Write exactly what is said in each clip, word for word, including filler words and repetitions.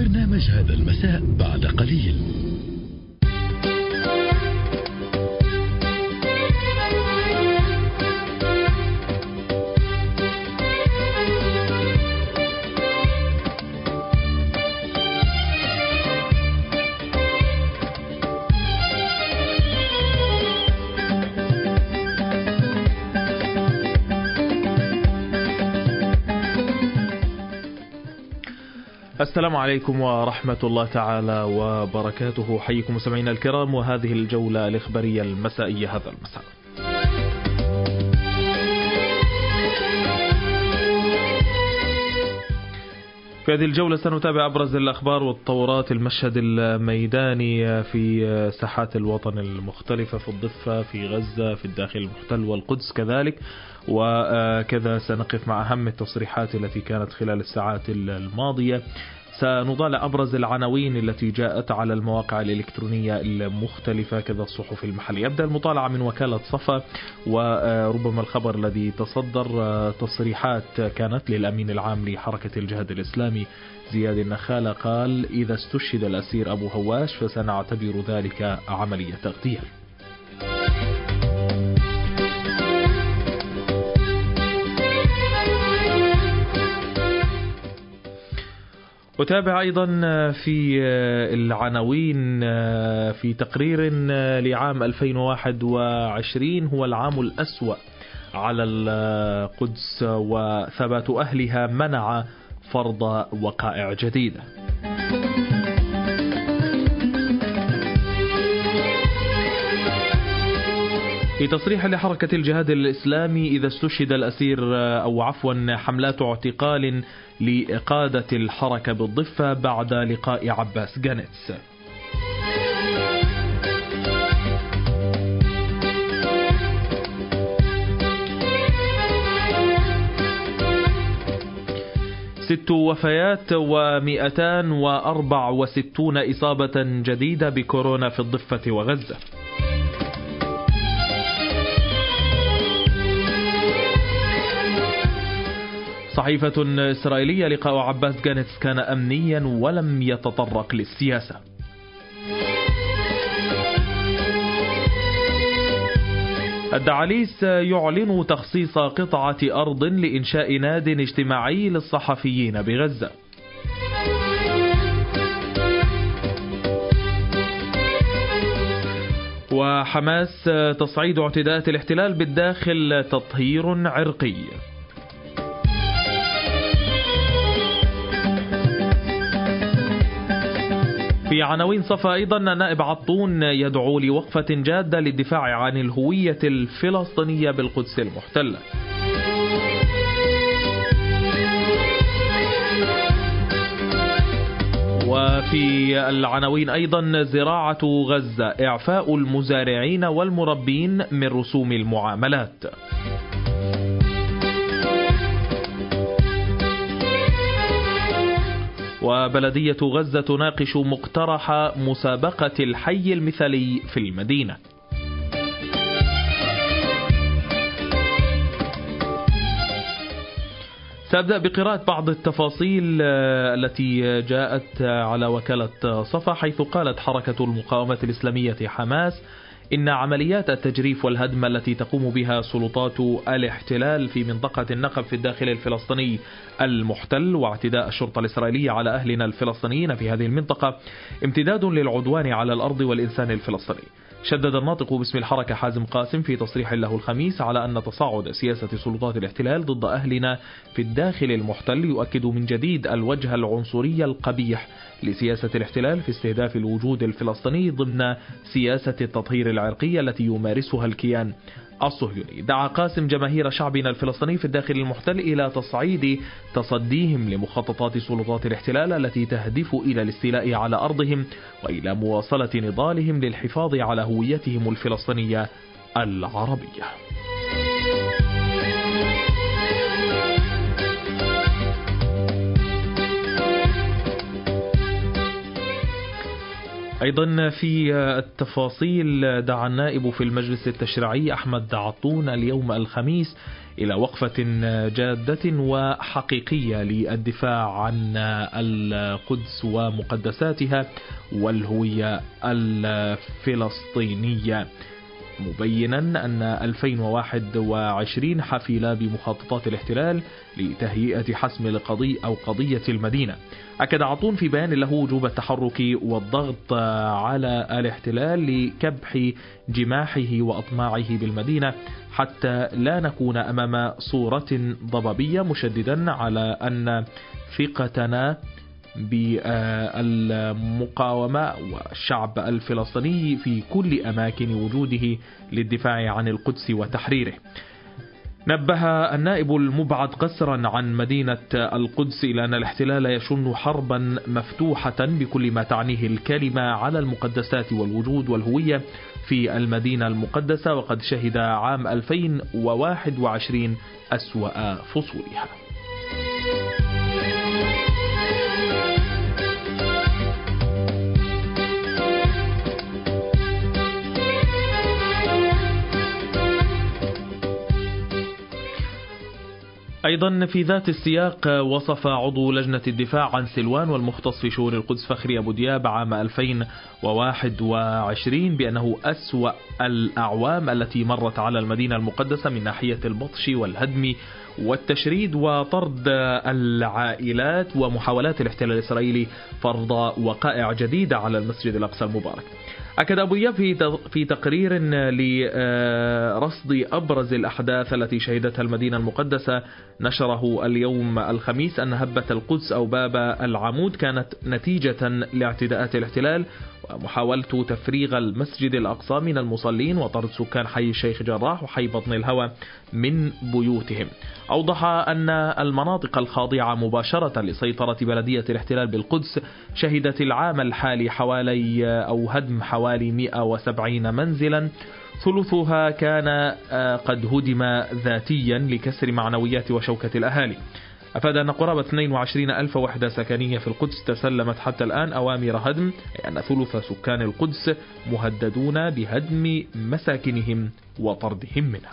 برنامج هذا المساء بعد قليل. السلام عليكم ورحمة الله تعالى وبركاته. حيكم مستمعينا الكرام، وهذه الجولة الإخبارية المسائية هذا المساء. في هذه الجولة سنتابع أبرز الأخبار والتطورات، المشهد الميداني في ساحات الوطن المختلفة، في الضفة، في غزة، في الداخل المحتل والقدس كذلك، وكذا سنقف مع أهم التصريحات التي كانت خلال الساعات الماضية. سنضع أبرز العناوين التي جاءت على المواقع الإلكترونية المختلفة كذا الصحف المحلية. يبدأ المطالعة من وكالة صفا، وربما الخبر الذي تصدر تصريحات كانت للأمين العام لحركة الجهاد الإسلامي زياد النخالة، قال: إذا استشهد الأسير أبو هواش فسنعتبر ذلك عملية تغذية. أتابع أيضا في العناوين في تقرير لعام ألفين وواحد وعشرين هو العام الأسوأ على القدس وثبات أهلها منع فرض وقائع جديدة. في تصريح لحركة الجهاد الإسلامي: إذا استشهد الأسير أو عفوا حملات اعتقال لقادة الحركة بالضفة بعد لقاء عباس جانتس. ست وفيات ومئتان وأربع وستون إصابة جديدة بكورونا في الضفة وغزة. صحيفة إسرائيلية: لقاء عباس جانتس كان أمنيا ولم يتطرق للسياسة. الدعاليس يعلن تخصيص قطعة أرض لإنشاء ناد اجتماعي للصحفيين بغزة. وحماس: تصعيد اعتداءات الاحتلال بالداخل تطهير عرقي. في عناوين صفا أيضا: نائب عطون يدعو لوقفة جادة للدفاع عن الهوية الفلسطينية بالقدس المحتلة. وفي العناوين أيضا: زراعة غزة، إعفاء المزارعين والمربين من رسوم المعاملات. وبلدية غزة تناقش مقترح مسابقة الحي المثالي في المدينة. سأبدأ بقراءة بعض التفاصيل التي جاءت على وكالة صفا، حيث قالت حركة المقاومة الإسلامية حماس إن عمليات التجريف والهدم التي تقوم بها سلطات الاحتلال في منطقة النقب في الداخل الفلسطيني المحتل واعتداء الشرطة الإسرائيلية على أهلنا الفلسطينيين في هذه المنطقة امتداد للعدوان على الأرض والإنسان الفلسطيني. شدد الناطق باسم الحركة حازم قاسم في تصريح له الخميس على أن تصاعد سياسة سلطات الاحتلال ضد أهلنا في الداخل المحتل يؤكد من جديد الوجه العنصري القبيح لسياسة الاحتلال في استهداف الوجود الفلسطيني ضمن سياسة التطهير العرقي التي يمارسها الكيان الصهيوني. دعا قاسم جماهير شعبنا الفلسطيني في الداخل المحتل إلى تصعيد تصديهم لمخططات سلطات الاحتلال التي تهدف إلى الاستيلاء على أرضهم وإلى مواصلة نضالهم للحفاظ على هويتهم الفلسطينية العربية. أيضا في التفاصيل: دعا النائب في المجلس التشريعي أحمد عطون اليوم الخميس إلى وقفة جادة وحقيقية للدفاع عن القدس ومقدساتها والهوية الفلسطينية، مبينا أن ألفين وواحد وعشرين حافلة بمخططات الاحتلال لتهيئة حسم لقضية أو قضية المدينة. أكد عطون في بيان له وجوب التحرك والضغط على الاحتلال لكبح جماحه وأطماعه بالمدينة حتى لا نكون أمام صورة ضبابية، مشددا على أن ثقتنا بالمقاومة والشعب الفلسطيني في كل أماكن وجوده للدفاع عن القدس وتحريره. نبه النائب المبعد قسرا عن مدينة القدس إلى أن الاحتلال يشن حربا مفتوحة بكل ما تعنيه الكلمة على المقدسات والوجود والهوية في المدينة المقدسة، وقد شهد عام ألفين وواحد وعشرين أسوأ فصولها. أيضا في ذات السياق وصف عضو لجنة الدفاع عن سلوان والمختص في شؤون القدس فخري أبو دياب عام ألفين وواحد وعشرين بأنه أسوأ الأعوام التي مرت على المدينة المقدسة من ناحية البطش والهدم والتشريد وطرد العائلات ومحاولات الاحتلال الإسرائيلي فرض وقائع جديدة على المسجد الأقصى المبارك. أكد أبو دياب في تقرير لرصد أبرز الأحداث التي شهدتها المدينة المقدسة نشره اليوم الخميس أن هبة القدس أو باب العمود كانت نتيجة لاعتداءات الاحتلال ومحاولة تفريغ المسجد الأقصى من المصلين وطرد سكان حي الشيخ جراح وحي بطن الهوى من بيوتهم. أوضح أن المناطق الخاضعة مباشرة لسيطرة بلدية الاحتلال بالقدس شهدت العام الحالي حوالي أو هدم حوالي مئة وسبعين منزلا، ثلثها كان قد هدم ذاتيا لكسر معنويات وشوكة الأهالي. أفاد أن قرابة اثنين وعشرين ألف وحدة سكنية في القدس تسلمت حتى الآن أوامر هدم، أي أن ثلث سكان القدس مهددون بهدم مساكنهم وطردهم منها.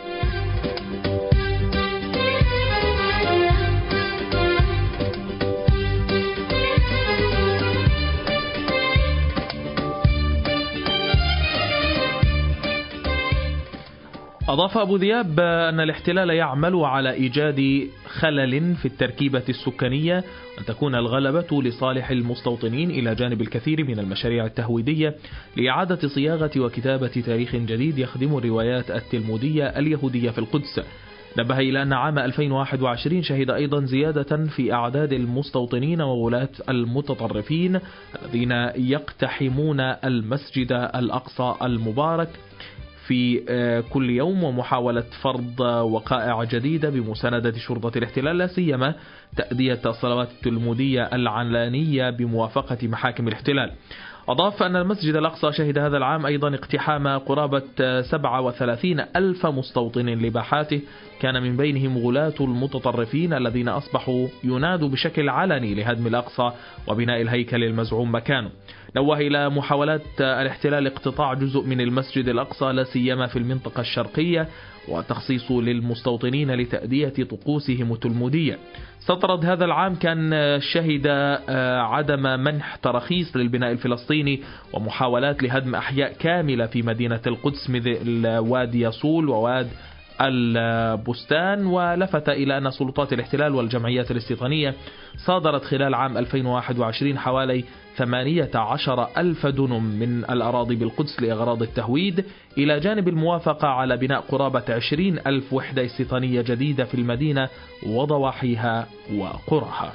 أضاف أبو ذياب أن الاحتلال يعمل على إيجاد خلل في التركيبة السكانية أن تكون الغلبة لصالح المستوطنين إلى جانب الكثير من المشاريع التهويدية لإعادة صياغة وكتابة تاريخ جديد يخدم الروايات التلمودية اليهودية في القدس. نبه إلى أن عام ألفين وواحد وعشرين شهد أيضا زيادة في أعداد المستوطنين وولاة المتطرفين الذين يقتحمون المسجد الأقصى المبارك في كل يوم ومحاولة فرض وقائع جديدة بمساندة شرطة الاحتلال، لا سيما تأدية الصلوات التلمودية العلانية بموافقة محاكم الاحتلال. أضاف أن المسجد الأقصى شهد هذا العام أيضا اقتحام قرابة سبعة وثلاثين ألف مستوطن لباحاته، كان من بينهم غلاة المتطرفين الذين أصبحوا ينادوا بشكل علني لهدم الأقصى وبناء الهيكل المزعوم مكانه. نوه إلى محاولات الاحتلال اقتطاع جزء من المسجد الأقصى لا سيما في المنطقة الشرقية وتخصيصه للمستوطنين لتأدية طقوسهم التلمودية. استطرد هذا العام كان شهد عدم منح تراخيص للبناء الفلسطيني ومحاولات لهدم أحياء كاملة في مدينة القدس مثل وادي يصول وواد البستان. ولفت إلى أن سلطات الاحتلال والجمعيات الاستيطانية صادرت خلال عام ألفين وواحد وعشرين حوالي ثمانية عشر ألف دنم من الأراضي بالقدس لأغراض التهويد، إلى جانب الموافقة على بناء قرابة عشرين ألف وحدة استيطانية جديدة في المدينة وضواحيها وقرها.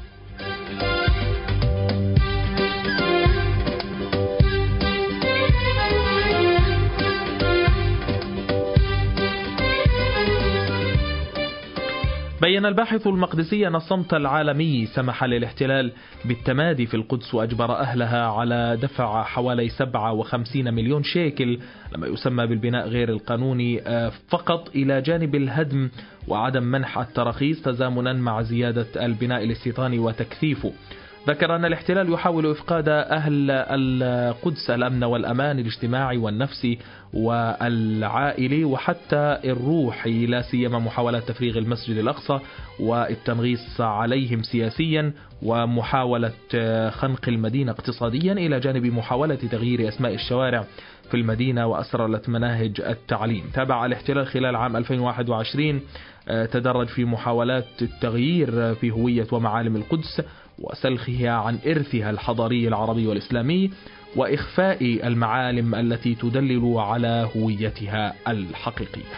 بيّن الباحث المقدسي أن الصمت العالمي سمح للاحتلال بالتمادي في القدس وأجبر أهلها على دفع حوالي سبعة وخمسين مليون شيكل لما يسمى بالبناء غير القانوني فقط، إلى جانب الهدم وعدم منح التراخيص تزامنا مع زيادة البناء الاستيطاني وتكثيفه. ذكر أن الاحتلال يحاول إفقاد أهل القدس الأمن والأمان الاجتماعي والنفسي والعائلي وحتى الروحي، لا سيما محاولة تفريغ المسجد الأقصى والتنغيص عليهم سياسيا ومحاولة خنق المدينة اقتصاديا، إلى جانب محاولة تغيير أسماء الشوارع في المدينة وأسرلة مناهج التعليم. تابع الاحتلال خلال عام ألفين وواحد وعشرين تدرج في محاولات التغيير في هوية ومعالم القدس وسلخها عن إرثها الحضاري العربي والإسلامي وإخفاء المعالم التي تدلل على هويتها الحقيقية.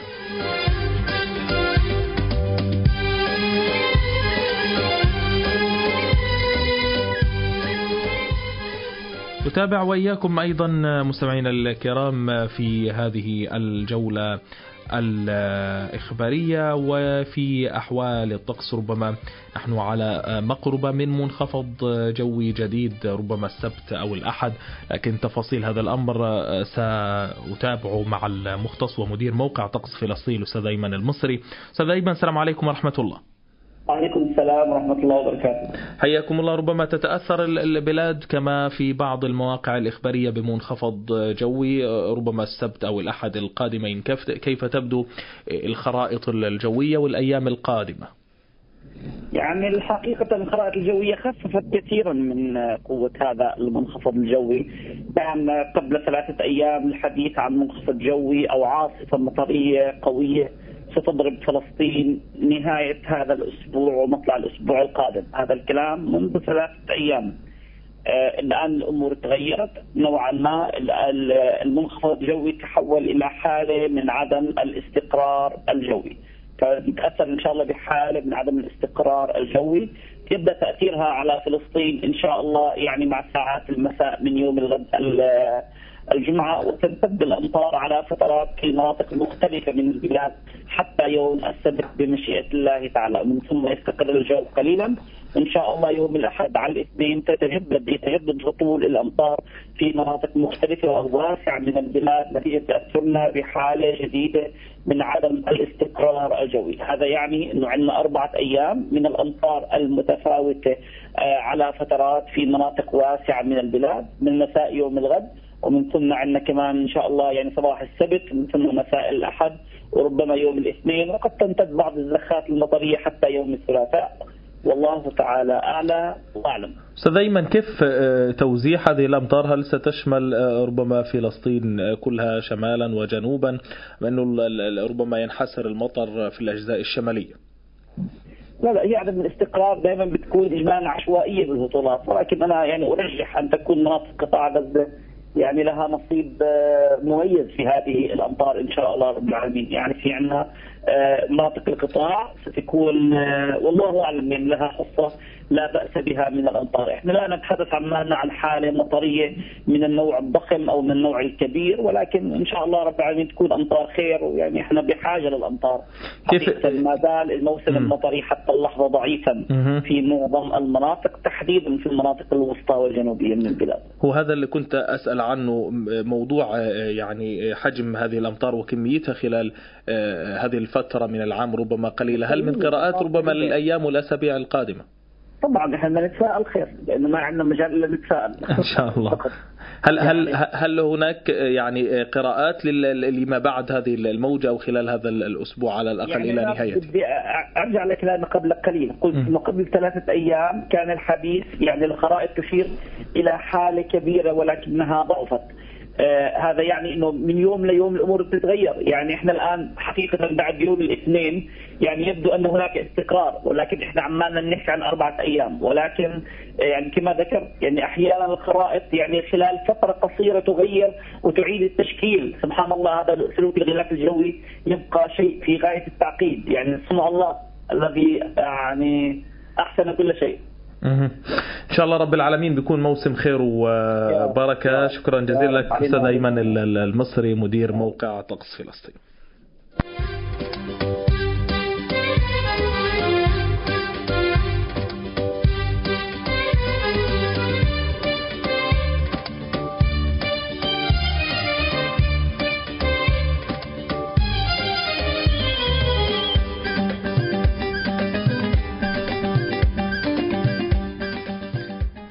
نتابع وإياكم أيضا مستمعينا الكرام في هذه الجولة الإخبارية وفي أحوال الطقس. ربما نحن على مقربة من منخفض جوي جديد ربما السبت أو الأحد، لكن تفاصيل هذا الأمر سأتابعه مع المختص ومدير موقع طقس فلسطين الأستاذ أيمن المصري. أستاذ أيمن، السلام عليكم ورحمة الله. وعليكم السلام ورحمة الله وبركاته. حياكم الله. ربما تتأثر البلاد كما في بعض المواقع الإخبارية بمنخفض جوي ربما السبت أو الأحد القادمين، كيف تبدو الخرائط الجوية والأيام القادمة؟ يعني الحقيقة الخرائط الجوية خففت كثيرا من قوة هذا المنخفض الجوي. كان قبل ثلاثة أيام الحديث عن منخفض جوي أو عاصفة مطرية قوية ستضرب فلسطين نهاية هذا الأسبوع ومطلع الأسبوع القادم. هذا الكلام منذ ثلاثة أيام. آه الآن الأمور تغيرت نوعا ما. المنخفض الجوي تحول إلى حالة من عدم الاستقرار الجوي، فنتأثر إن شاء الله بحالة من عدم الاستقرار الجوي. يبدأ تأثيرها على فلسطين إن شاء الله يعني مع ساعات المساء من يوم الغد الجمعة، وتمتد الأمطار على فترات في مناطق مختلفة من البلاد حتى يوم السبت بمشيئة الله تعالى. من ثم يستقر الجو قليلا إن شاء الله يوم الأحد على الاثنين تتجدد يتجدد هطول الأمطار في مناطق مختلفة وواسعة من البلاد نتيجة تأثرنا بحالة جديدة من عدم الاستقرار الجوي. هذا يعني أنه عندنا أربعة أيام من الأمطار المتفاوتة على فترات في مناطق واسعة من البلاد من مساء يوم الغد، ومن ثم عندنا كمان إن شاء الله يعني صباح السبت، من ثم مساء الأحد وربما يوم الاثنين، وقد تمتد بعض الزخات المطرية حتى يوم الثلاثاء، والله تعالى أعلى وأعلم. أستاذ أيمن، كيف توزيع هذه الأمطار؟ هل ستشمل ربما فلسطين كلها شمالا وجنوبا، لأنه ربما ينحسر المطر في الأجزاء الشمالية؟ لا لا، هي عدم الاستقرار دائما بتكون إجمالا عشوائية بالهطولات، ولكن أنا يعني أرجح أن تكون مناطق قطاع غزة يعني لها نصيب مميز في هذه الأمطار إن شاء الله رب العالمين. يعني في عندنا مناطق القطاع ستكون والله أعلم يعني لها حصة لا بأس بها من الأمطار. إحنا لا نتحدث عن عن حالة مطرية من النوع الضخم أو من النوع الكبير، ولكن إن شاء الله رب العالمين تكون أمطار خير، ويعني إحنا بحاجة للأمطار. حقيقة ما زال الموسم المطري حتى اللحظة ضعيفا في معظم المناطق، تحديدا في المناطق الوسطى والجنوبية من البلاد. هو هذا اللي كنت أسأل عنه، موضوع يعني حجم هذه الأمطار وكميتها خلال هذه الفترة من العام ربما قليلة. هل من قراءات ربما للأيام والأسابيع القادمة؟ طبعا احنا نتفائل خير، لأنه ما عندنا مجال إلا نتفائل إن شاء الله. هل هل هل هناك يعني قراءات لما بعد هذه الموجة أو خلال هذا الأسبوع على الأقل يعني إلى نهايته؟ بدي أرجع لكلامي قبل قليل، قلت إنه قبل ثلاثة أيام كان الحديث يعني الخرائط تشير إلى حالة كبيرة ولكنها ضعفت. آه هذا يعني انه من يوم ليوم الامور بتتغير. يعني احنا الان حقيقه بعد يوم الاثنين يعني يبدو ان هناك استقرار، ولكن احنا عمالنا نحكي عن اربعه ايام، ولكن آه يعني كما ذكرت يعني احيانا الخرائط يعني خلال فتره قصيره تغير وتعيد التشكيل. سبحان الله، هذا سلوك الغلاف الجوي يبقى شيء في غايه التعقيد، يعني صنع الله الذي يعني احسن كل شيء. إن شاء الله رب العالمين بيكون موسم خير وبركة. شكرا جزيلا لك أستاذ أيمن المصري مدير موقع طقس فلسطين.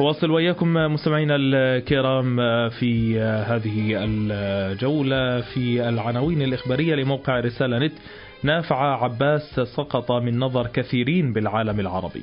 نواصل وإياكم مستمعينا الكرام في هذه الجولة في العناوين الإخبارية لموقع رسالة نت. نافع عباس سقط من نظر كثيرين بالعالم العربي.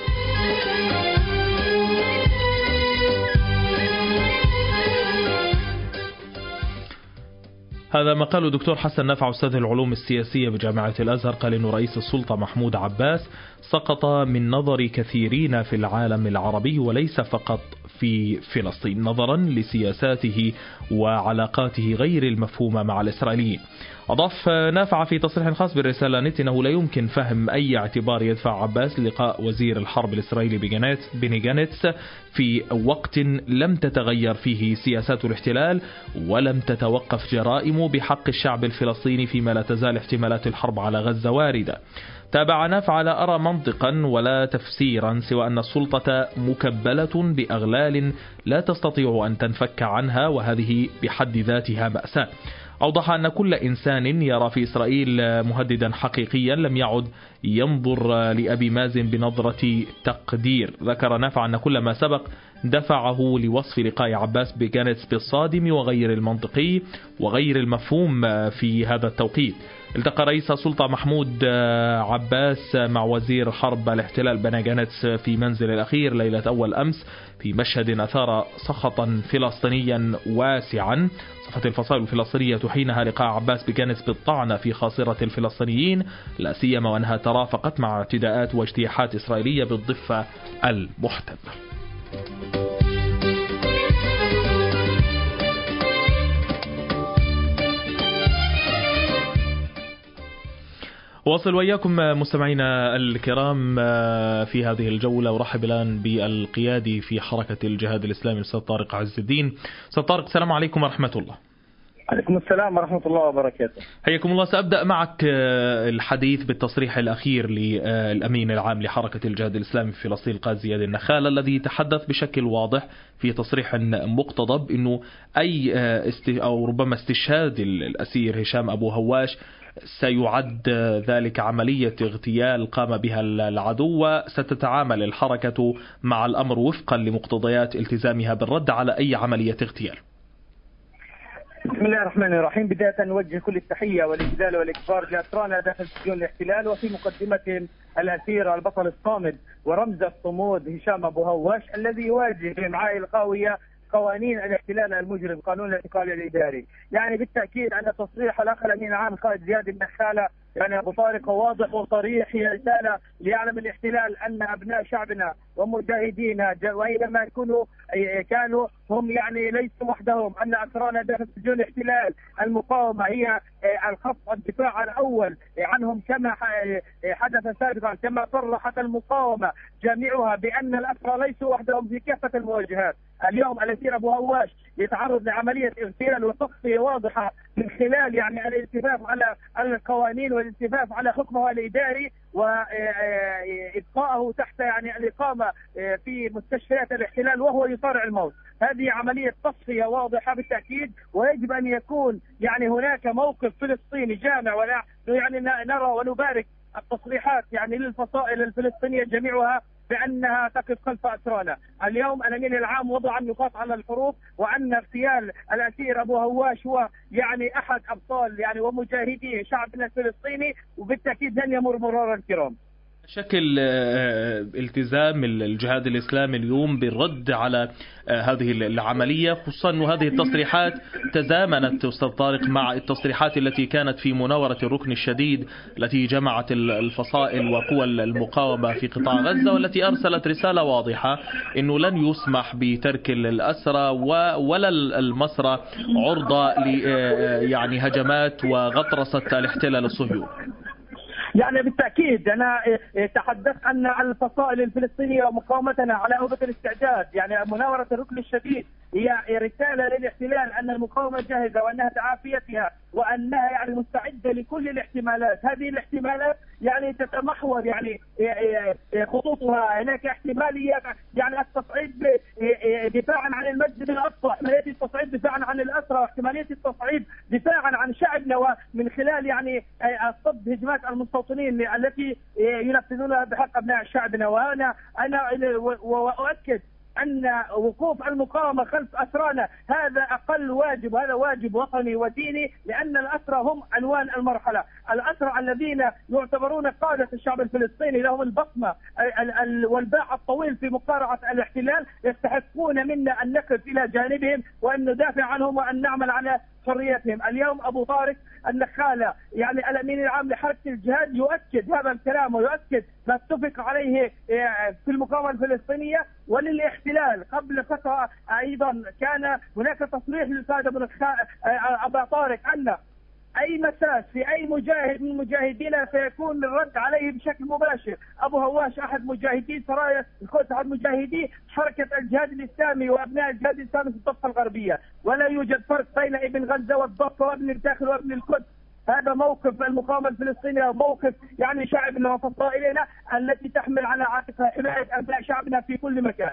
هذا مقال دكتور حسن نافع أستاذ العلوم السياسية بجامعة الأزهر، قال إنه رئيس السلطة محمود عباس سقط من نظر كثيرين في العالم العربي وليس فقط في فلسطين، نظرا لسياساته وعلاقاته غير المفهومة مع الإسرائيليين. أضاف نافع في تصريح خاص بالرسالة نت أنه لا يمكن فهم أي اعتبار يدفع عباس للقاء وزير الحرب الإسرائيلي بني جانتس في وقت لم تتغير فيه سياسات الاحتلال ولم تتوقف جرائمه بحق الشعب الفلسطيني، فيما لا تزال احتمالات الحرب على غزة واردة. تابع نافع: لا أرى منطقا ولا تفسيرا سوى أن السلطة مكبلة بأغلال لا تستطيع أن تنفك عنها، وهذه بحد ذاتها مأساة. أوضح أن كل إنسان يرى في إسرائيل مهددا حقيقيا لم يعد ينظر لأبي مازن بنظرة تقدير. ذكر نافع أن كل ما سبق دفعه لوصف لقاء عباس بجانتس بالصادم وغير المنطقي وغير المفهوم في هذا التوقيت. التقى رئيس السلطة محمود عباس مع وزير حرب الاحتلال بني جانتس في منزل الأخير ليلة أول أمس في مشهد أثار سخطا فلسطينيا واسعا. صفت الفصائل الفلسطينية حينها لقاء عباس بجانتس بالطعن في خاصرة الفلسطينيين، لا سيما وأنها ترافقت مع اعتداءات واجتياحات إسرائيلية بالضفة المحتلة. واصل وإياكم مستمعينا الكرام في هذه الجولة، ورحب الآن بالقيادي في حركة الجهاد الإسلامي الأستاذ طارق عز الدين. أستاذ طارق، السلام عليكم ورحمة الله. عليكم السلام ورحمة الله وبركاته. حياكم الله. سأبدأ معك الحديث بالتصريح الأخير للأمين العام لحركة الجهاد الإسلامي في فلسطين القائد زياد النخال، الذي تحدث بشكل واضح في تصريح مقتضب أنه أي است أو ربما استشهاد الأسير هشام أبو هواش سيعد ذلك عملية اغتيال قام بها العدو، وستتعامل الحركة مع الأمر وفقا لمقتضيات التزامها بالرد على أي عملية اغتيال. بسم الله الرحمن الرحيم. بداية نوجه كل التحية والإجلال والإكبار لأسرانا داخل سجون الاحتلال، وفي مقدمتهم الأسير البطل الصامد ورمز الصمود هشام أبو هواش، الذي يواجه بإمعاء القاوية قوانين الاحتلال المجرم، قانون الاعتقال الإداري. يعني بالتأكيد أن تصريح الأخ الأمين العام القائد زياد النخالة يعني أبو طارق واضح وصريح، هي رسالة ليعلم الاحتلال أن أبناء شعبنا ومجاهدينا وإنما يكونوا كانوا هم يعني ليسوا وحدهم، أن أسرانا داخل سجون الاحتلال المقاومة هي الخط الدفاع الأول عنهم، كما حدث سابقا، كما صرحت المقاومة جميعها بأن الأسرى ليسوا وحدهم في كافة المواجهات. اليوم الأسير أبو هواش يتعرض لعملية اغتيال وتصفية واضحة من خلال يعني الالتفاف على القوانين والالتفاف على حكمه الإداري وإبقائه تحت يعني الإقامة في مستشفيات الاحتلال وهو يصارع الموت. هذه عملية تصفية واضحة بالتأكيد، ويجب أن يكون يعني هناك موقف فلسطيني جامع، ولا يعني نرى ونبارك التصريحات يعني للفصائل الفلسطينية جميعها بأنها تقف خلف أسرانا. اليوم الأمين العام وضع النقاط على الحروف، وأن اغتيال الأسير أبو هواش هو يعني أحد أبطال يعني ومجاهدي شعبنا الفلسطيني، وبالتأكيد لن يمر مرارا الكرام. شكل التزام الجهاد الإسلامي اليوم بالرد على هذه العملية، خصوصا أن هذه التصريحات تزامنت أستاذ طارق مع التصريحات التي كانت في مناورة الركن الشديد التي جمعت الفصائل وقوى المقاومة في قطاع غزة، والتي أرسلت رسالة واضحة أنه لن يسمح بترك الأسرى ولا المسرى عرضة ل يعني هجمات وغطرسة الاحتلال الصهيوني. يعني بالتأكيد أنا تحدثت أن الفصائل الفلسطينية ومقاومتنا على أوبة الاستعداد، يعني مناورة الركن الشديد هي رسالة للاحتلال أن المقاومة جاهزة وأنها تعافيتها وأنها يعني مستعدة لكل الاحتمالات. هذه الاحتمالات يعني تتمحور يعني خطوطها، هناك احتمالية يعني التصعيد دفاعا عن المسجد الأقصى، احتمالية التصعيد دفاعا عن الأسرى، واحتمالية التصعيد دفاعا عن شعبنا، ومن خلال يعني الصد هجمات المستوطنين التي ينفذونها بحق أبناء شعبنا. وأنا أنا وأؤكد أن وقوف المقاومة خلف أسرانا هذا أقل واجب، هذا واجب وطني وديني، لأن الأسرى هم عنوان المرحلة. الأسرى الذين يعتبرون قادة الشعب الفلسطيني، لهم البصمة والباع الطويل في مقارعة الاحتلال، يستحقون منا أن نقف إلى جانبهم وأن ندافع عنهم وأن نعمل على حريتهم. اليوم أبو طارق النخالة يعني الأمين العام لحركة الجهاد يؤكد هذا الكلام ويؤكد ما اتفق عليه في المقاومة الفلسطينية وللاحتلال. قبل فترة أيضا كان هناك تصريح للقائد أبو طارق أن أي مساس في أي مجاهد من مجاهدينا سيكون الرد عليه بشكل مباشر. أبو هواش أحد مجاهدي سرايا القدس، أحد مجاهدي حركة الجهاد الإسلامي وأبناء الجهاد الإسلامي في الضفة الغربية، ولا يوجد فرق بين ابن غزة والضفة وابن الداخل وابن القدس. هذا موقف المقاومة الفلسطينية، موقف يعني شعبنا وفصائلنا التي تحمل على عاتقها حماية أبناء شعبنا في كل مكان.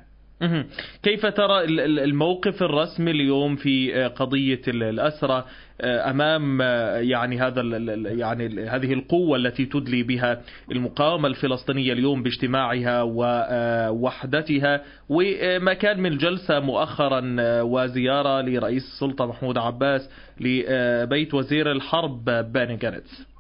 كيف ترى الموقف الرسمي اليوم في قضية الأسرى أمام يعني هذا يعني هذه القوة التي تدلي بها المقاومة الفلسطينية اليوم باجتماعها ووحدتها، وما كان من جلسة مؤخرا وزيارة لرئيس السلطة محمود عباس لبيت وزير الحرب باني جانتس؟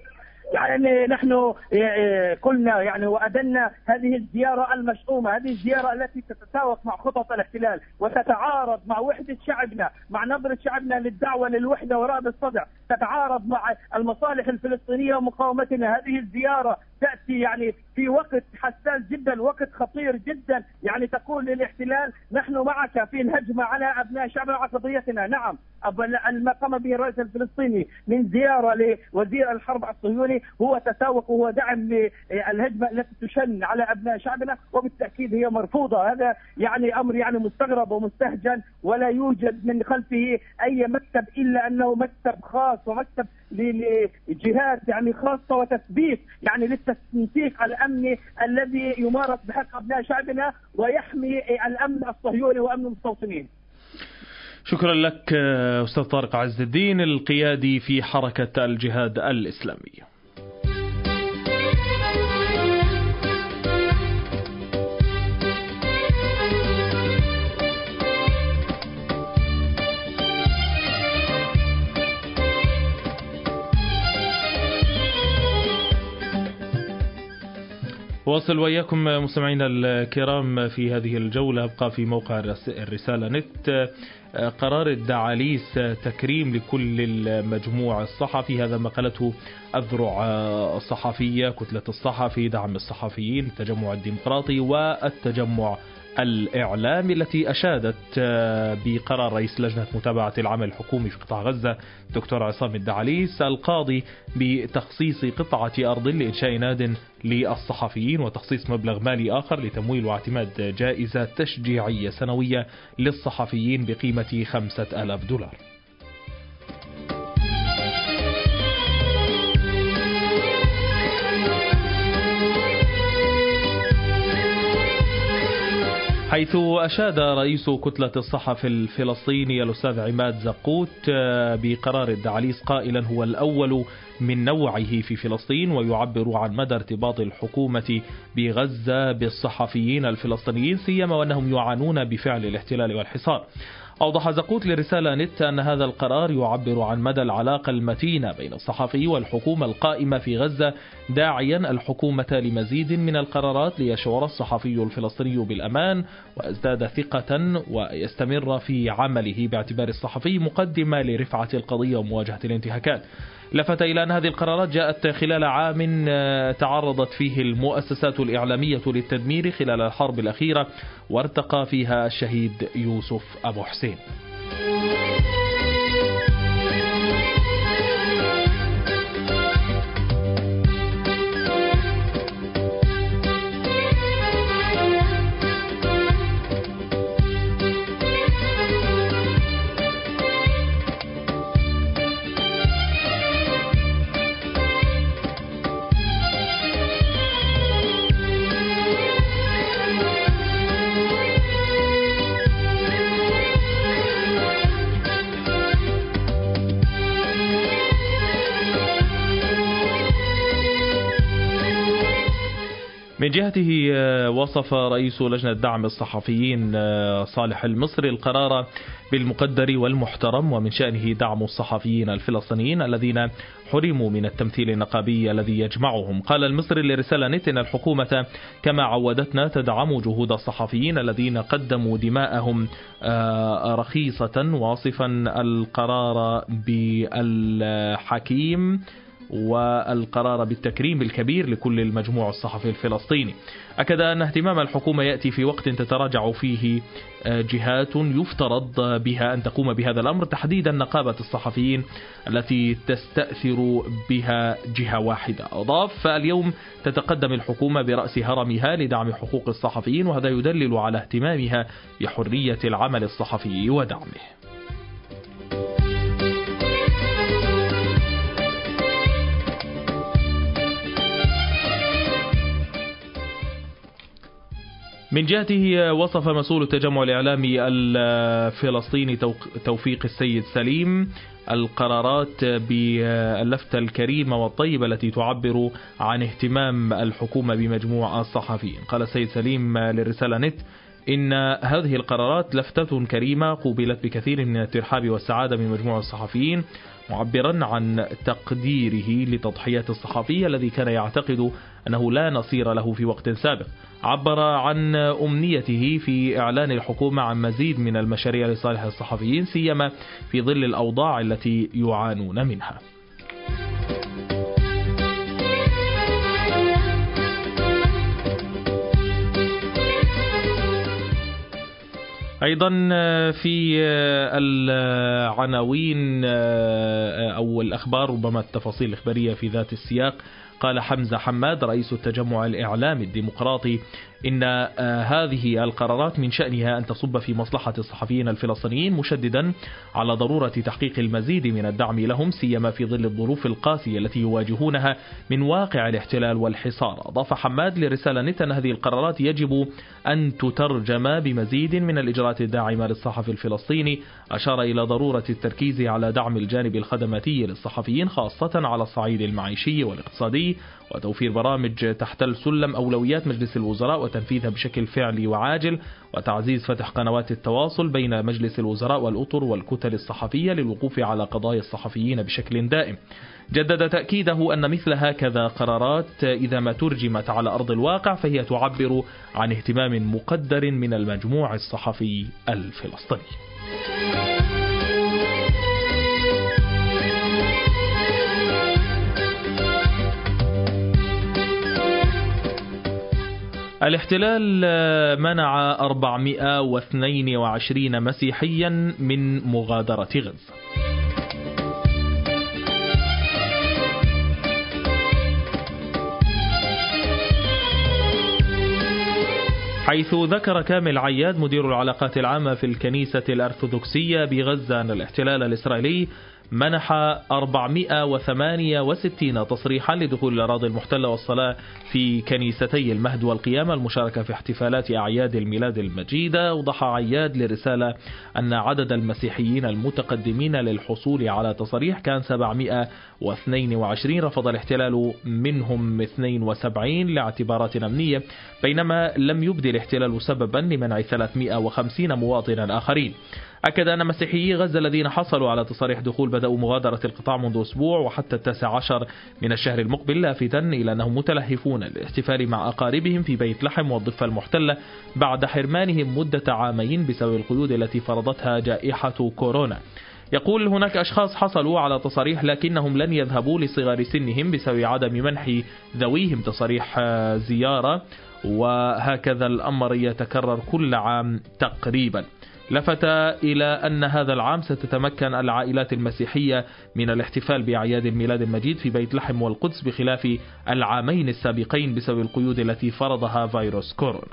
يعني نحن قلنا يعني وأدنا هذه الزيارة المشؤومة، هذه الزيارة التي تتساوق مع خطط الاحتلال وتتعارض مع وحدة شعبنا، مع نظرة شعبنا للدعوة للوحدة ورأب الصدع، تتعارض مع المصالح الفلسطينية ومقاومتنا. هذه الزيارة تأتي يعني في وقت حساس جدا، وقت خطير جدا، يعني تقول للاحتلال نحن معك في الهجمة على أبناء شعبنا وعلى قضيتنا. نعم، ما قام به الرئيس الفلسطيني من زيارة لوزير الحرب الصهيوني هو تساوق وهو دعم للهجمة التي تشن على أبناء شعبنا، وبالتأكيد هي مرفوضة. هذا يعني أمر يعني مستغرب ومستهجن، ولا يوجد من خلفه أي مكتب إلا أنه مكتب خاص ومكتب لجهات يعني خاصة وتثبيت يعني للتنسيق الأمني الذي يمارس بحق أبناء شعبنا ويحمي الأمن الصهيوني وأمن المستوطنين. شكرا لك أستاذ طارق عز الدين، القيادي في حركة الجهاد الإسلامي. واصل وإياكم مستمعينا الكرام في هذه الجولة. أبقى في موقع الرسالة نت. قرار الدعاليس تكريم لكل المجموع الصحفي، هذا ما قالته الذرع الصحفية، كتلة الصحفي، دعم الصحفيين، التجمع الديمقراطي والتجمع الإعلامي، التي أشادت بقرار رئيس لجنة متابعة العمل الحكومي في قطاع غزة دكتور عصام الدعاليس القاضي بتخصيص قطعة أرض لإنشاء ناد للصحفيين وتخصيص مبلغ مالي آخر لتمويل واعتماد جائزة تشجيعية سنوية للصحفيين بقيمة خمسة آلاف دولار. حيث أشاد رئيس كتلة الصحفي الفلسطيني الأستاذ عماد زقوت بقرار الدعاليس قائلا هو الأول من نوعه في فلسطين، ويعبر عن مدى ارتباط الحكومة بغزة بالصحفيين الفلسطينيين، سيما وأنهم يعانون بفعل الاحتلال والحصار. أوضح زقوت لرسالة نت أن هذا القرار يعبر عن مدى العلاقة المتينة بين الصحفي والحكومة القائمة في غزة، داعيا الحكومة لمزيد من القرارات ليشعر الصحفي الفلسطيني بالأمان ويزداد ثقة ويستمر في عمله، باعتبار الصحفي مقدمة لرفعة القضية ومواجهة الانتهاكات. لفت إلى أن هذه القرارات جاءت خلال عام تعرضت فيه المؤسسات الإعلامية للتدمير خلال الحرب الأخيرة، وارتقى فيها الشهيد يوسف أبو حسين. من جهته وصف رئيس لجنة دعم الصحفيين صالح المصري القرار بالمقدر والمحترم، ومن شأنه دعم الصحفيين الفلسطينيين الذين حرموا من التمثيل النقابي الذي يجمعهم. قال المصري لرسالة نت إن الحكومة كما عودتنا تدعم جهود الصحفيين الذين قدموا دماءهم رخيصة، واصفا القرار بالحكيم والقرار بالتكريم الكبير لكل المجموع الصحفي الفلسطيني. أكد أن اهتمام الحكومة يأتي في وقت تتراجع فيه جهات يفترض بها أن تقوم بهذا الأمر، تحديدا نقابة الصحفيين التي تستأثر بها جهة واحدة. أضاف: اليوم تتقدم الحكومة برأس هرمها لدعم حقوق الصحفيين، وهذا يدلل على اهتمامها بحرية العمل الصحفي ودعمه. من جهته وصف مسؤول التجمع الإعلامي الفلسطيني توفيق السيد سليم القرارات باللفتة الكريمة والطيبة التي تعبر عن اهتمام الحكومة بمجموع الصحفيين. قال السيد سليم للرسالة نت إن هذه القرارات لفتة كريمة قوبلت بكثير من الترحاب والسعادة من مجموع الصحفيين، معبرا عن تقديره لتضحيات الصحفي الذي كان يعتقد أنه لا نصير له في وقت سابق. عبر عن أمنيته في إعلان الحكومة عن مزيد من المشاريع لصالح الصحفيين، سيما في ظل الأوضاع التي يعانون منها. أيضا في العناوين أو الأخبار، ربما التفاصيل الإخبارية في ذات السياق، قال حمزة حماد رئيس التجمع الإعلامي الديمقراطي إن هذه القرارات من شأنها أن تصب في مصلحة الصحفيين الفلسطينيين، مشددا على ضرورة تحقيق المزيد من الدعم لهم، سيما في ظل الظروف القاسية التي يواجهونها من واقع الاحتلال والحصار. أضاف حماد لرسالة نت أن هذه القرارات يجب أن تترجم بمزيد من الإجراءات الداعمة للصحفي الفلسطيني. أشار إلى ضرورة التركيز على دعم الجانب الخدماتي للصحفيين، خاصة على الصعيد المعيشي والاقتصادي، وتوفير برامج تحت السلم أولويات مجلس الوزراء وتنفيذها بشكل فعلي وعاجل، وتعزيز فتح قنوات التواصل بين مجلس الوزراء والأطر والكتل الصحفية للوقوف على قضايا الصحفيين بشكل دائم. جدد تأكيده أن مثل هكذا قرارات إذا ما ترجمت على أرض الواقع فهي تعبر عن اهتمام مقدر من المجموع الصحفي الفلسطيني. الاحتلال منع أربعمائة واثنين وعشرين مسيحيا من مغادرة غزة. حيث ذكر كامل عياد مدير العلاقات العامة في الكنيسة الأرثوذكسية بغزة أن الاحتلال الإسرائيلي منح أربعمائة وثمانية وستين تصريحا لدخول الأراضي المحتلة والصلاة في كنيستي المهد والقيامة المشاركة في احتفالات أعياد الميلاد المجيدة. أوضح عياد لرسالة أن عدد المسيحيين المتقدمين للحصول على تصريح كان سبعمائة واثنين وعشرين، رفض الاحتلال منهم اثنين وسبعين لاعتبارات أمنية، بينما لم يبدي الاحتلال سببا لمنع ثلاثمائة وخمسين مواطنا آخرين. أكد أن مسيحيي غزة الذين حصلوا على تصاريح دخول بدأوا مغادرة القطاع منذ أسبوع وحتى التاسع عشر من الشهر المقبل، لافتا إلى أنهم متلهفون للاحتفال مع أقاربهم في بيت لحم والضفة المحتلة بعد حرمانهم مدة عامين بسبب القيود التي فرضتها جائحة كورونا. يقول هناك أشخاص حصلوا على تصاريح لكنهم لن يذهبوا لصغر سنهم بسبب عدم منح ذويهم تصاريح زيارة، وهكذا الأمر يتكرر كل عام تقريبا. لفت إلى أن هذا العام ستتمكن العائلات المسيحية من الاحتفال بأعياد الميلاد المجيد في بيت لحم والقدس بخلاف العامين السابقين بسبب القيود التي فرضها فيروس كورونا.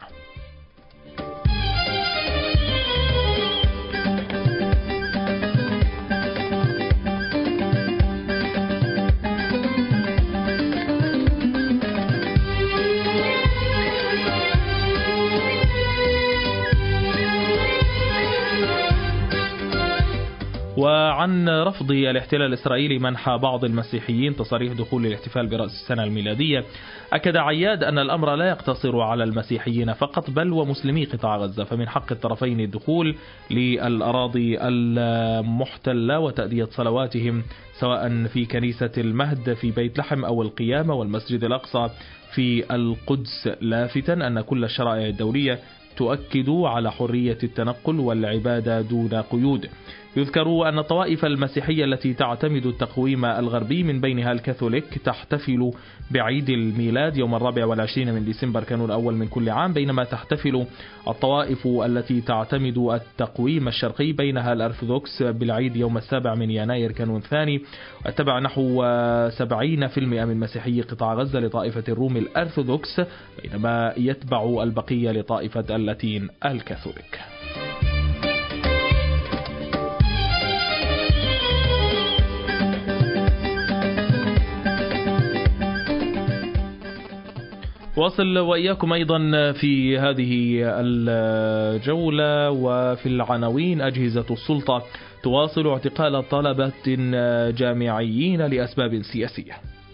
وعن رفض الاحتلال الإسرائيلي منح بعض المسيحيين تصاريح دخول الاحتفال برأس السنة الميلادية، أكد عياد أن الأمر لا يقتصر على المسيحيين فقط بل ومسلمي قطاع غزة، فمن حق الطرفين الدخول للأراضي المحتلة وتأدية صلواتهم سواء في كنيسة المهد في بيت لحم أو القيامة والمسجد الأقصى في القدس، لافتا أن كل الشرائع الدولية تؤكد على حرية التنقل والعبادة دون قيود. يذكر أن الطوائف المسيحية التي تعتمد التقويم الغربي من بينها الكاثوليك تحتفل بعيد الميلاد يوم الرابع والعشرين من ديسمبر كانون الأول من كل عام، بينما تحتفل الطوائف التي تعتمد التقويم الشرقي بينها الأرثوذكس بالعيد يوم السابع من يناير كانون الثاني. واتبع نحو سبعين بالمئة من مسيحي قطاع غزة لطائفة الروم الأرثوذكس، بينما يتبع البقية لطائفة اللاتين الكاثوليك. واصل وإياكم أيضا في هذه الجولة وفي العناوين. أجهزة السلطة تواصل اعتقال طلبة جامعيين لأسباب سياسية.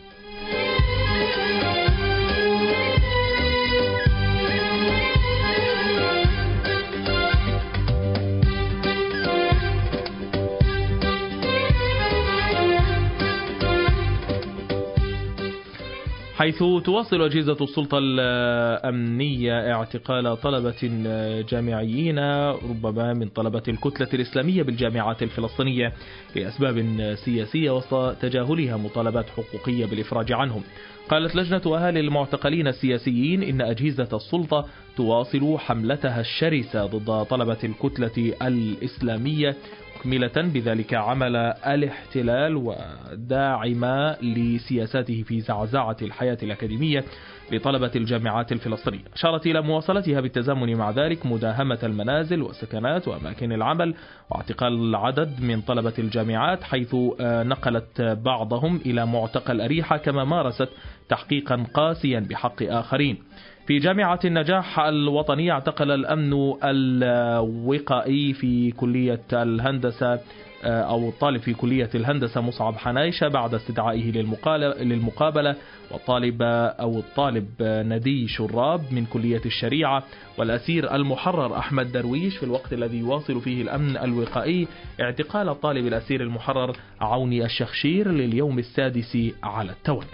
حيث تواصل أجهزة السلطة الأمنية اعتقال طلبة جامعيين ربما من طلبة الكتلة الإسلامية بالجامعات الفلسطينية لأسباب سياسية وسط تجاهلها مطالبات حقوقية بالإفراج عنهم. قالت لجنة أهالي المعتقلين السياسيين إن أجهزة السلطة تواصل حملتها الشرسة ضد طلبة الكتلة الإسلامية، مكملة بذلك عمل الاحتلال وداعمة لسياساته في زعزعة الحياة الأكاديمية لطلبة الجامعات الفلسطينية. أشارت إلى مواصلتها بالتزامن مع ذلك مداهمة المنازل والسكنات وأماكن العمل واعتقال عدد من طلبة الجامعات، حيث نقلت بعضهم إلى معتقل أريحة، كما مارست تحقيقا قاسيا بحق آخرين. في جامعة النجاح الوطنية اعتقل الأمن الوقائي في كلية الهندسة أو الطالب في كلية الهندسة مصعب حنايشة بعد استدعائه للمقابلة، والطالب أو الطالب ندي شراب من كلية الشريعة، والأسير المحرر أحمد درويش، في الوقت الذي يواصل فيه الأمن الوقائي اعتقال الطالب الأسير المحرر عوني الشخشير لليوم السادس على التوالي.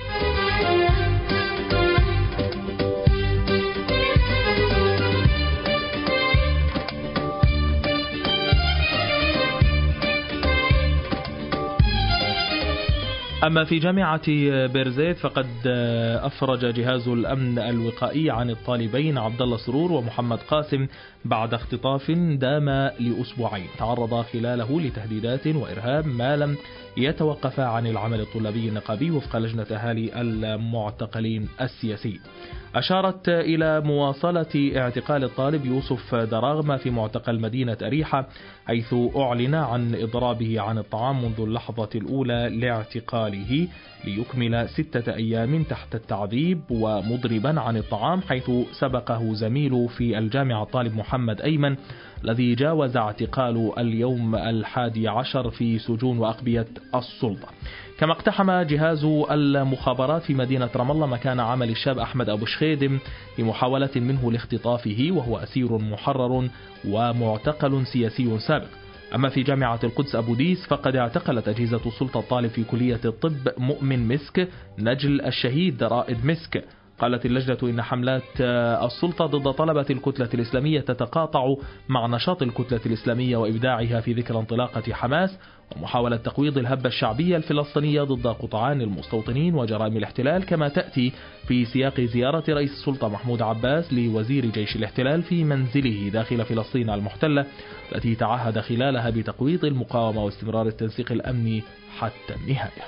أما في جامعة بيرزيت فقد أفرج جهاز الأمن الوقائي عن الطالبين عبد الله سرور ومحمد قاسم بعد اختطاف دام لأسبوعين تعرض خلاله لتهديدات وإرهاب ما لم يتوقف عن العمل الطلابي النقابي وفق لجنة أهالي المعتقلين السياسي. أشارت إلى مواصلة اعتقال الطالب يوسف دراغمة في معتقل مدينة أريحة، حيث أعلن عن إضرابه عن الطعام منذ اللحظة الأولى لاعتقاله ليكمل ستة أيام تحت التعذيب ومضربا عن الطعام، حيث سبقه زميله في الجامعة الطالب محمد أيمن الذي جاوز اعتقاله اليوم الحادي عشر في سجون وأقبية السلطة. كما اقتحم جهاز المخابرات في مدينة رام الله مكان عمل الشاب أحمد أبو شخيدم لمحاولة منه لاختطافه، وهو أسير محرر ومعتقل سياسي سابق. أما في جامعة القدس أبو ديس فقد اعتقلت أجهزة السلطة الطالب في كلية الطب مؤمن مسك نجل الشهيد رائد مسك. قالت اللجنة إن حملات السلطة ضد طلبة الكتلة الإسلامية تتقاطع مع نشاط الكتلة الإسلامية وإبداعها في ذكرى انطلاقة حماس ومحاولة تقويض الهبة الشعبية الفلسطينية ضد قطعان المستوطنين وجرائم الاحتلال، كما تأتي في سياق زيارة رئيس السلطة محمود عباس لوزير جيش الاحتلال في منزله داخل فلسطين المحتلة التي تعهد خلالها بتقويض المقاومة واستمرار التنسيق الأمني حتى النهاية.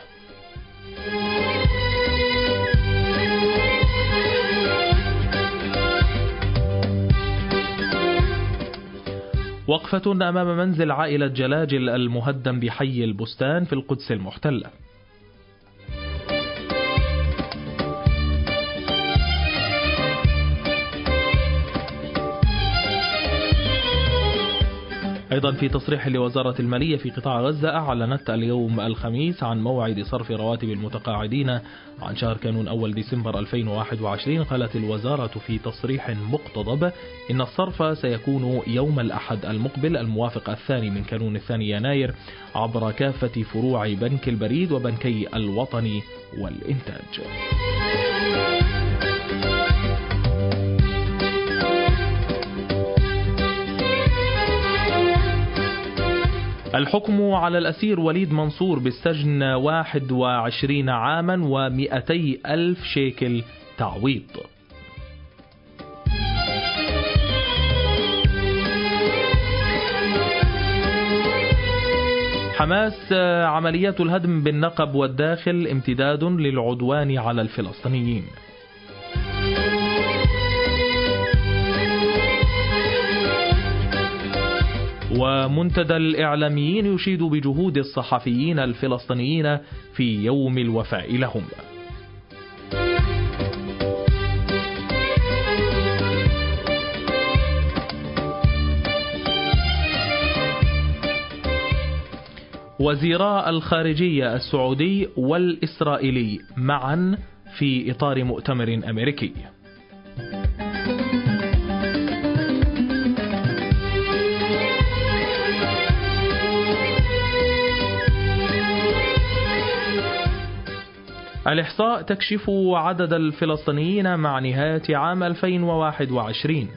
وقفة أمام منزل عائلة جلاجل المهدم بحي البستان في القدس المحتلة. أيضا في تصريح لوزارة المالية في قطاع غزة، أعلنت اليوم الخميس عن موعد صرف رواتب المتقاعدين عن شهر كانون أول ديسمبر ألفين وواحد وعشرين. قالت الوزارة في تصريح مقتضب إن الصرف سيكون يوم الأحد المقبل الموافق الثاني من كانون الثاني يناير عبر كافة فروع بنك البريد وبنكي الوطني والإنتاج. الحكم على الأسير وليد منصور بالسجن واحد وعشرين عاما ومئتي ألف شيكل تعويض. حماس، عمليات الهدم بالنقب والداخل امتداد للعدوان على الفلسطينيين. ومنتدى الإعلاميين يشيد بجهود الصحفيين الفلسطينيين في يوم الوفاء لهم. وزيراء الخارجية السعودي والإسرائيلي معا في إطار مؤتمر أمريكي. الإحصاء تكشف عدد الفلسطينيين مع نهاية عام ألفين وواحد وعشرين.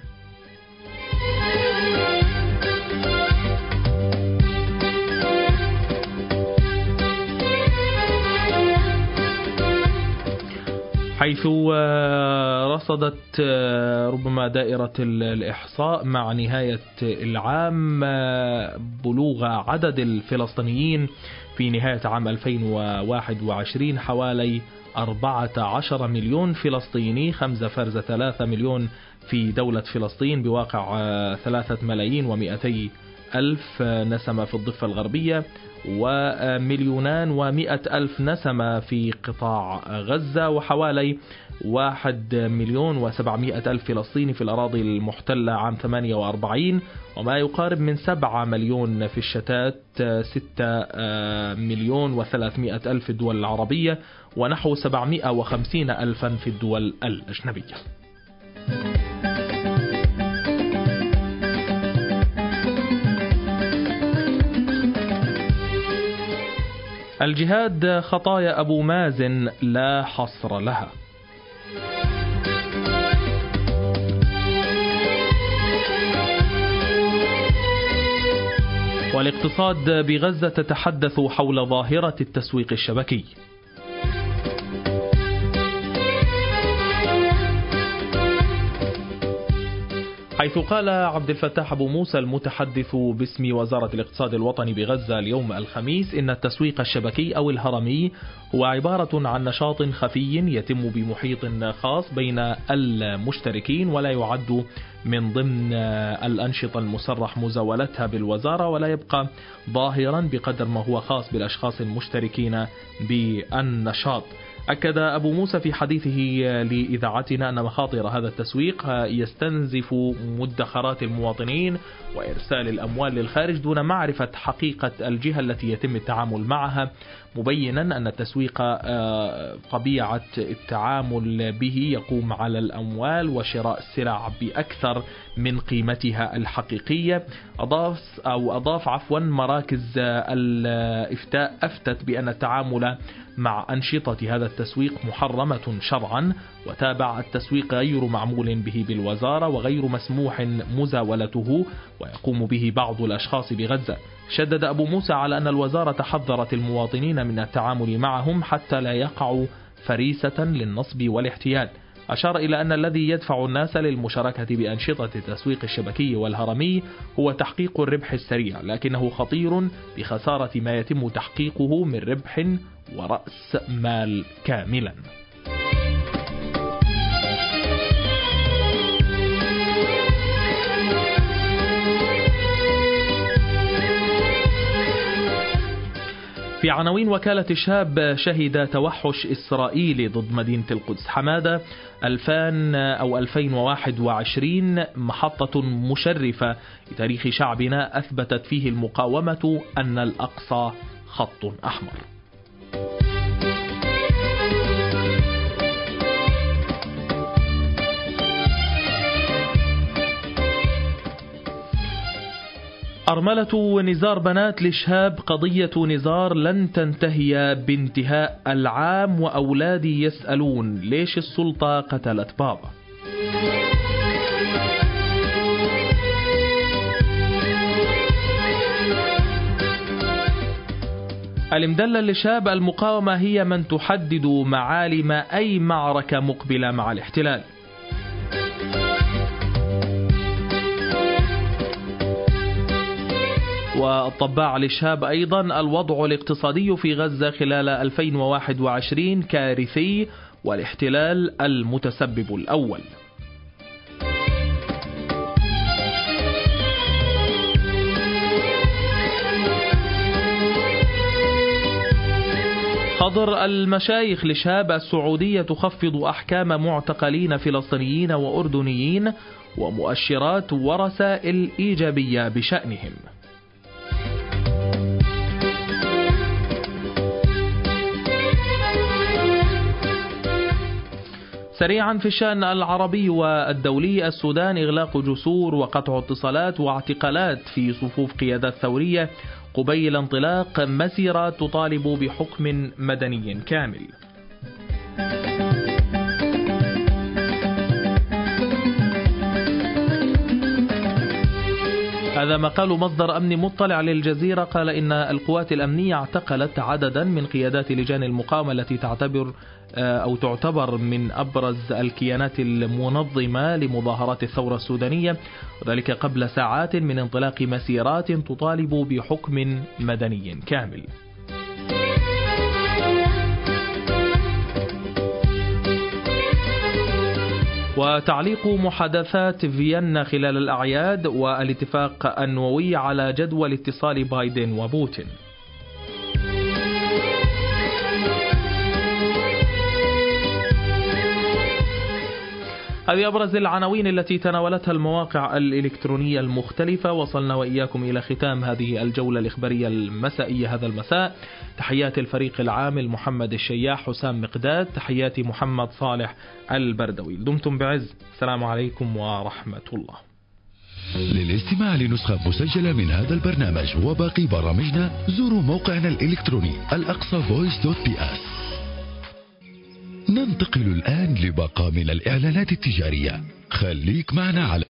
حيث رصدت ربما دائرة الإحصاء مع نهاية العام بلوغ عدد الفلسطينيين في نهاية عام ألفين وواحد وعشرين حوالي أربعة عشر مليون فلسطيني، خمسة فرز ثلاثة مليون في دولة فلسطين بواقع ثلاثة ملايين ومئتي ألف نسمة في الضفة الغربية، ومليونان ومئة ألف نسمة في قطاع غزة، وحوالي واحد مليون وسبعمائة ألف فلسطيني في الأراضي المحتلة عام ثمانية وأربعين، وما يقارب من سبعة مليون في الشتات، ستة مليون وثلاثمائة ألف في الدول العربية، ونحو سبعمائة وخمسين ألفا في الدول الأجنبية. الجهاد خطايا أبو مازن لا حصر لها. والاقتصاد بغزة تتحدث حول ظاهرة التسويق الشبكي. حيث قال عبد الفتاح أبو موسى المتحدث باسم وزارة الاقتصاد الوطني بغزة اليوم الخميس إن التسويق الشبكي أو الهرمي هو عبارة عن نشاط خفي يتم بمحيط خاص بين المشتركين، ولا يعد من ضمن الأنشطة المصرح مزاولتها بالوزارة، ولا يبقى ظاهرا بقدر ما هو خاص بالأشخاص المشتركين بالنشاط. أكد أبو موسى في حديثه لإذاعتنا أن مخاطر هذا التسويق يستنزف مدخرات المواطنين وإرسال الأموال للخارج دون معرفة حقيقة الجهة التي يتم التعامل معها، مبينا أن التسويق طبيعة التعامل به يقوم على الأموال وشراء السلع بأكثر من قيمتها الحقيقية. أضاف أو أضاف عفوا مراكز الإفتاء أفتت بأن التعامل مع أنشطة هذا التسويق محرمة شرعا، وتابع التسويق غير معمول به بالوزارة وغير مسموح مزاولته ويقوم به بعض الأشخاص بغزة. شدد أبو موسى على أن الوزارة حذرت المواطنين من التعامل معهم حتى لا يقعوا فريسة للنصب والاحتيال. أشار إلى أن الذي يدفع الناس للمشاركة بأنشطة التسويق الشبكي والهرمي هو تحقيق الربح السريع، لكنه خطير بخسارة ما يتم تحقيقه من ربح ورأس مال كاملا. في عناوين وكالة شهاب: شهد توحش إسرائيلي ضد مدينة القدس. حمادة: ألفين أو ألفين وواحد وعشرين محطة مشرفة لتاريخ شعبنا أثبتت فيه المقاومة أن الأقصى خط أحمر. أرملة نزار بنات لشهاب: قضية نزار لن تنتهي بانتهاء العام وأولادي يسألون ليش السلطة قتلت بابا. المدلل لشهاب: المقاومة هي من تحدد معالم أي معركة مقبلة مع الاحتلال. والطباع لشهاب أيضا: الوضع الاقتصادي في غزة خلال ألفين وواحد وعشرين كارثي والاحتلال المتسبب الأول. خضر المشايخ لشهاب: السعودية تخفض أحكام معتقلين فلسطينيين وأردنيين ومؤشرات ورسائل إيجابية بشأنهم. سريعا في الشأن العربي والدولي: السودان إغلاق جسور وقطع اتصالات واعتقالات في صفوف قيادات ثورية قبيل انطلاق مسيرة تطالب بحكم مدني كامل. هذا ما قال مصدر أمني مطلع للجزيرة، قال إن القوات الأمنية اعتقلت عددا من قيادات لجان المقاومة التي تعتبر أو تعتبر من أبرز الكيانات المنظمة لمظاهرات الثورة السودانية، وذلك قبل ساعات من انطلاق مسيرات تطالب بحكم مدني كامل. وتعليق محادثات فيينا خلال الأعياد والاتفاق النووي على جدول اتصال بايدن وبوتين. هذه أبرز العناوين التي تناولتها المواقع الإلكترونية المختلفة. وصلنا وإياكم إلى ختام هذه الجولة الإخبارية المسائية هذا المساء. تحيات الفريق العامل محمد الشياح، حسام مقداد، تحياتي محمد صالح البردوي. دمتم بعز، السلام عليكم ورحمة الله. للاستماع لنسخة مسجلة من هذا البرنامج وباقي برامجنا زوروا موقعنا الإلكتروني الأقصى فويس دوت بي اس. ننتقل الآن لباقة من الإعلانات التجارية. خليك معنا على